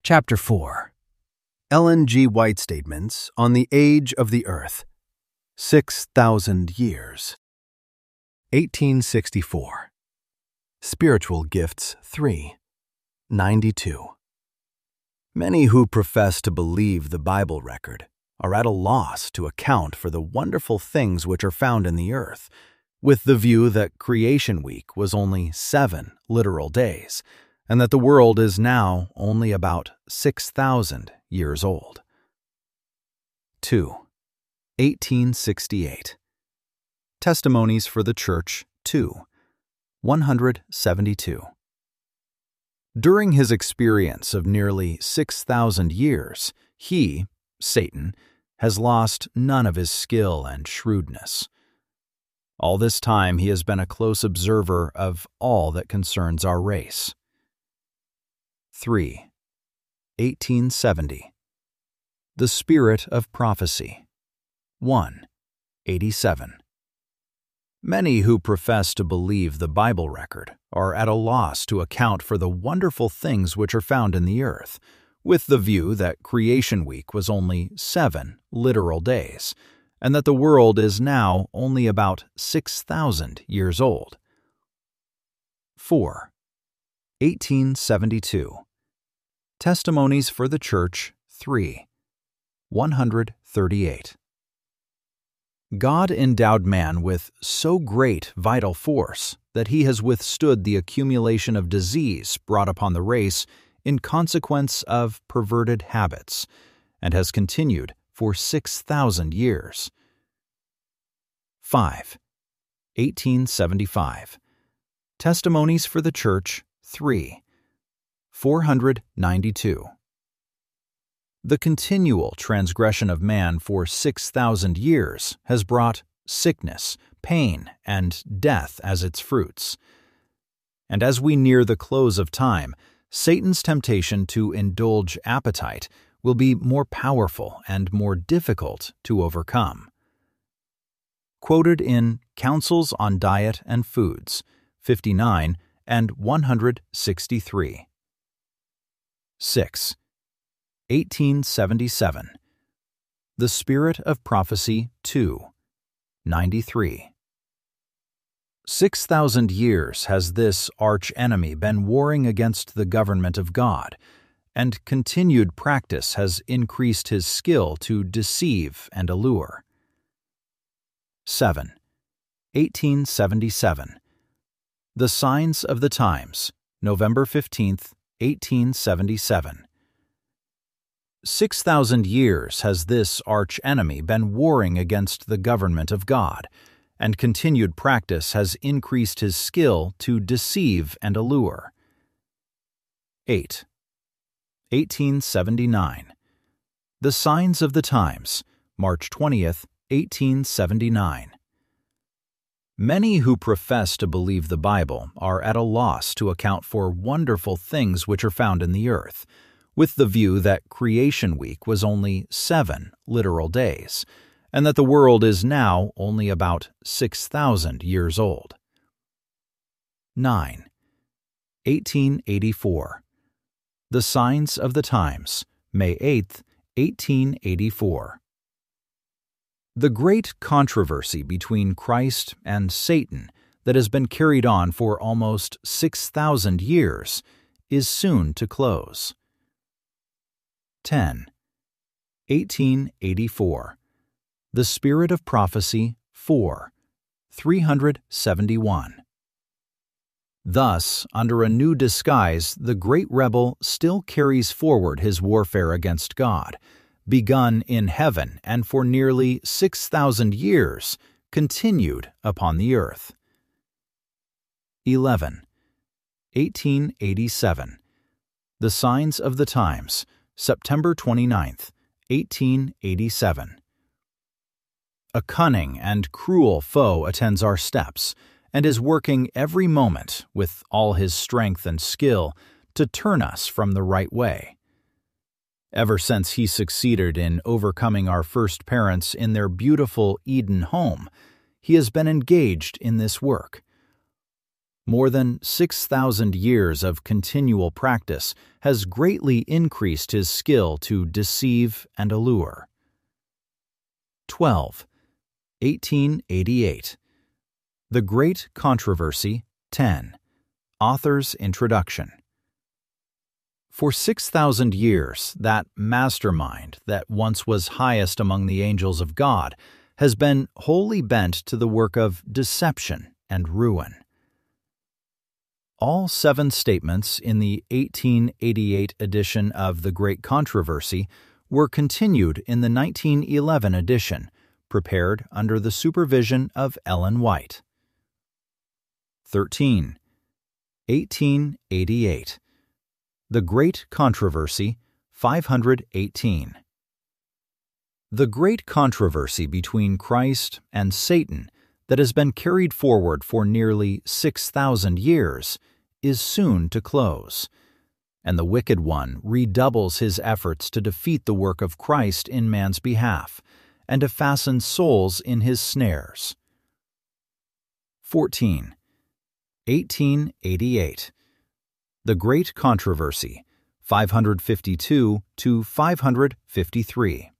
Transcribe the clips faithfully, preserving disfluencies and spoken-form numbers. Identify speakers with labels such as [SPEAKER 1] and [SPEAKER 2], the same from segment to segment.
[SPEAKER 1] Chapter four. Ellen G. White Statements on the Age of the Earth. Six Thousand Years. eighteen sixty-four. Spiritual Gifts three. ninety-two. Many who profess to believe the Bible record are at a loss to account for the wonderful things which are found in the earth, with the view that Creation Week was only seven literal days, and that the world is now only about six thousand years old. two. eighteen sixty-eight. Testimonies for the Church two. one hundred seventy-two. During his experience of nearly six thousand years, he, Satan, has lost none of his skill and shrewdness. All this time he has been a close observer of all that concerns our race. three. eighteen seventy. The Spirit of Prophecy. one. eighty-seven. Many who profess to believe the Bible record are at a loss to account for the wonderful things which are found in the earth, with the view that Creation Week was only seven literal days, and that the world is now only about six thousand years old. four. eighteen seventy-two. Testimonies for the Church three. one hundred thirty-eight. God endowed man with so great vital force that he has withstood the accumulation of disease brought upon the race in consequence of perverted habits, and has continued for six thousand years. five. eighteen seventy-five. Testimonies for the Church three. four hundred ninety-two. The continual transgression of man for six thousand years has brought sickness, pain, and death as its fruits. And as we near the close of time, Satan's temptation to indulge appetite will be more powerful and more difficult to overcome. Quoted in Counsels on Diet and Foods, fifty-nine and one hundred sixty-three. six. eighteen seventy-seven. The Spirit of Prophecy two. ninety-three. Six thousand years has this arch-enemy been warring against the government of God, and continued practice has increased his skill to deceive and allure. seven. eighteen seventy-seven. The Signs of the Times, November fifteenth, eighteen seventy-seven. Six thousand years has this arch-enemy been warring against the government of God, and continued practice has increased his skill to deceive and allure. eight. eighteen seventy-nine. The Signs of the Times, March twentieth, eighteen seventy-nine. Many who profess to believe the Bible are at a loss to account for wonderful things which are found in the earth, with the view that Creation Week was only seven literal days, and that the world is now only about six thousand years old. nine. eighteen eighty-four. The Signs of the Times, May eighth, eighteen eighty-four. The great controversy between Christ and Satan that has been carried on for almost six thousand years is soon to close. ten. eighteen eighty-four. The Spirit of Prophecy four. three hundred seventy-one. Thus, under a new disguise, the great rebel still carries forward his warfare against God, begun in heaven and for nearly six thousand years continued upon the earth. eleven. eighteen eighty-seven. The Signs of the Times, September twenty-ninth, eighteen eighty-seven. A cunning and cruel foe attends our steps, and is working every moment with all his strength and skill to turn us from the right way. Ever since he succeeded in overcoming our first parents in their beautiful Eden home, he has been engaged in this work.
[SPEAKER 2] More than six thousand years of continual practice has greatly increased his skill to deceive and allure. twelve. eighteen eighty-eight. The Great Controversy, ten. Author's Introduction. For six thousand years, that mastermind that once was highest among the angels of God has been wholly bent to the work of deception and ruin. All seven statements in the eighteen eighty-eight edition of The Great Controversy were continued in the nineteen eleven edition, prepared under the supervision of Ellen White. thirteen. eighteen eighty-eight. The Great Controversy, five hundred eighteen. The great controversy between Christ and Satan that has been carried forward for nearly six thousand years is soon to close, and the wicked one redoubles his efforts to defeat the work of Christ in man's behalf and to fasten souls in his snares. fourteen. eighteen eighty-eight. The Great Controversy, five hundred fifty-two to five hundred fifty-three.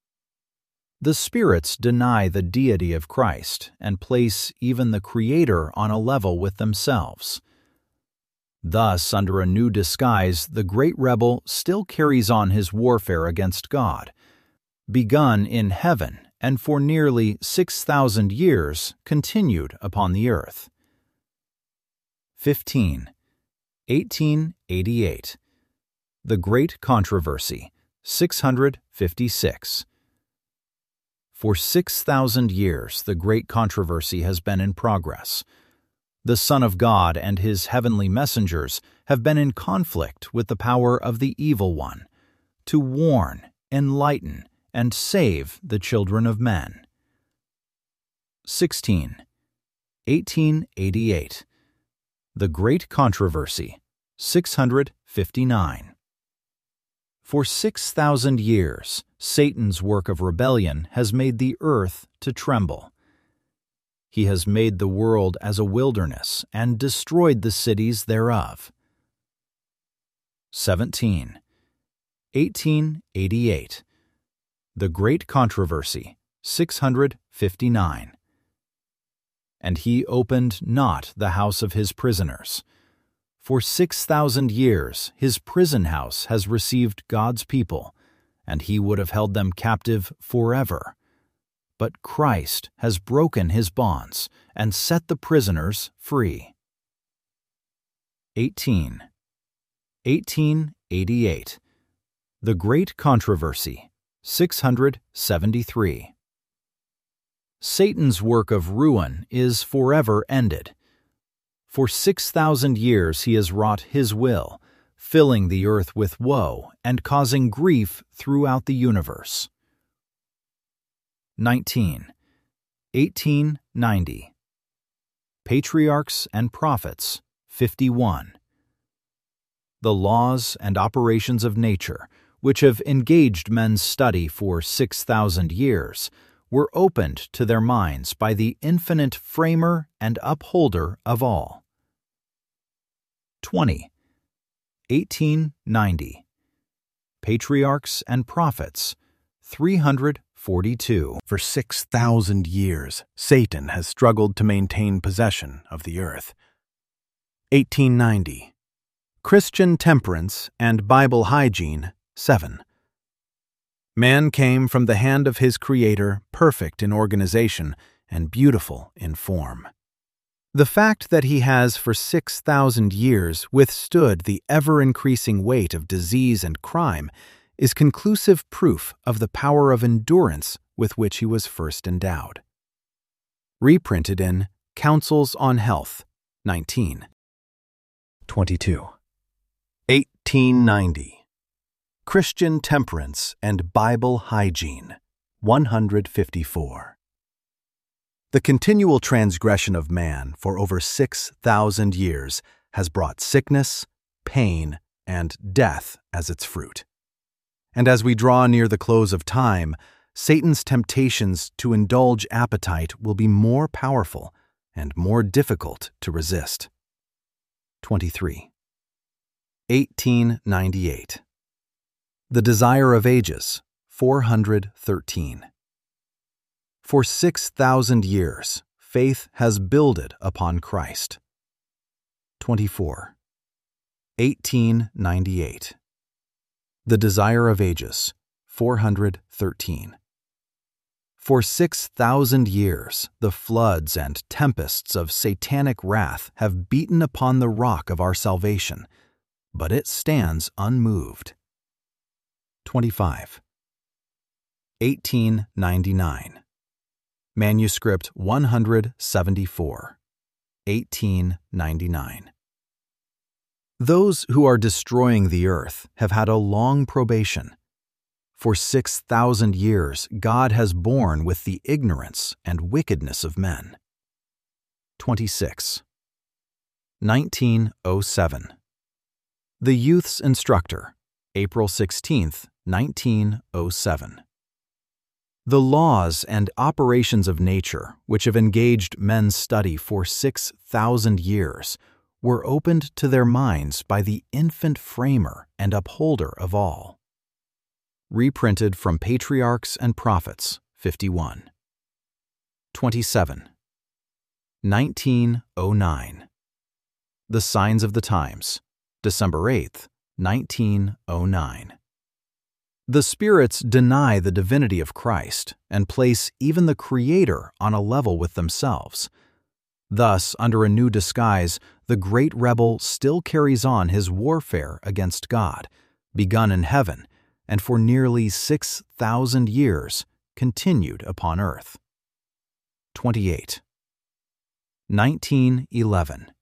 [SPEAKER 2] The spirits deny the deity of Christ and place even the Creator on a level with themselves. Thus, under a new disguise, the great rebel still carries on his warfare against God, begun in heaven and for nearly six thousand years continued upon the earth. fifteen. eighteen eighty-eight. The Great Controversy, six hundred fifty-six. For six thousand years the great controversy has been in progress. The Son of God and his heavenly messengers have been in conflict with the power of the evil one, to warn, enlighten, and save the children of men. sixteen. eighteen eighty-eight. The Great Controversy, six hundred fifty-nine. For six thousand years, Satan's work of rebellion has made the earth to tremble. He has made the world as a wilderness and destroyed the cities thereof. seventeen. eighteen eighty-eight. The Great Controversy, six hundred fifty-nine. And he opened not the house of his prisoners. For six thousand years his prison house has received God's people, and he would have held them captive forever. But Christ has broken his bonds and set the prisoners free. eighteen. eighteen eighty-eight. The Great Controversy, six hundred seventy-three. Satan's work of ruin is forever ended. For six thousand years he has wrought his will, filling the earth with woe and causing grief throughout the universe. nineteen. eighteen ninety. Patriarchs and Prophets, fifty-one. The laws and operations of nature, which have engaged men's study for six thousand years, were opened to their minds by the infinite Framer and Upholder of all. twenty. eighteen ninety. Patriarchs and Prophets, three hundred forty-two.
[SPEAKER 1] For six thousand years, Satan has struggled to maintain possession of the earth. eighteen ninety. Christian Temperance and Bible Hygiene, seven. Man came from the hand of his Creator, perfect in organization and beautiful in form. The fact that he has for six thousand years withstood the ever-increasing weight of disease and crime is conclusive proof of the power of endurance with which he was first endowed. Reprinted in Counsels on Health, nineteen. twenty-two. eighteen ninety. Christian Temperance and Bible Hygiene, one hundred fifty-four. The continual transgression of man for over six thousand years has brought sickness, pain, and death as its fruit. And as we draw near the close of time, Satan's temptations to indulge appetite will be more powerful and more difficult to resist. twenty-three. eighteen ninety-eight. The Desire of Ages, four hundred thirteen. For six thousand years, faith has builded upon Christ. twenty-four. eighteen ninety-eight. The Desire of Ages, four hundred thirteen. For six thousand years, the floods and tempests of satanic wrath have beaten upon the rock of our salvation, but it stands unmoved. twenty-five. eighteen ninety-nine. Manuscript one hundred seventy-four. eighteen ninety-nine. Those who are destroying the earth have had a long probation. For six thousand years, God has borne with the ignorance and wickedness of men. twenty-six. nineteen oh seven. The Youth's Instructor, April sixteenth, nineteen oh seven. The laws and operations of nature, which have engaged men's study for six thousand years, were opened to their minds by the infant framer and upholder of all. Reprinted from Patriarchs and Prophets, fifty-one. twenty-seven. nineteen oh nine. The Signs of the Times, December eighth, nineteen oh nine. The spirits deny the divinity of Christ and place even the Creator on a level with themselves. Thus, under a new disguise, the great rebel still carries on his warfare against God, begun in heaven, and for nearly six thousand years continued upon earth. twenty-eight. nineteen eleven.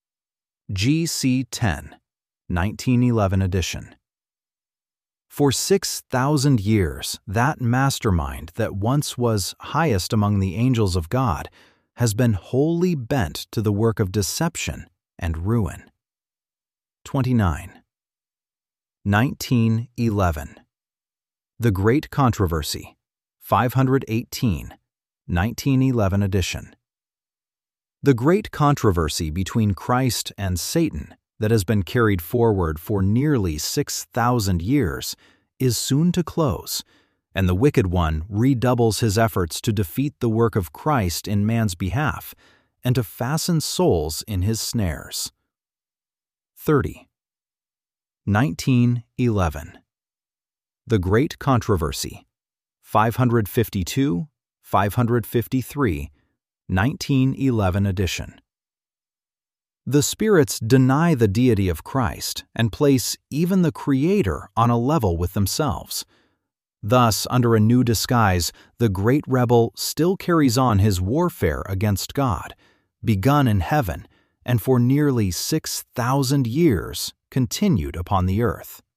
[SPEAKER 1] G C ten, nineteen eleven edition. For six thousand years, that mastermind that once was highest among the angels of God has been wholly bent to the work of deception and ruin. twenty-nine. nineteen eleven. The Great Controversy, five hundred eighteen, nineteen eleven edition. The great controversy between Christ and Satan that has been carried forward for nearly six thousand years is soon to close, and the wicked one redoubles his efforts to defeat the work of Christ in man's behalf and to fasten souls in his snares. thirty. nineteen eleven. The Great Controversy, five hundred fifty-two, five hundred fifty-three, nineteen eleven edition. The spirits deny the deity of Christ and place even the Creator on a level with themselves. Thus, under a new disguise, the great rebel still carries on his warfare against God, begun in heaven, and for nearly six thousand years continued upon the earth.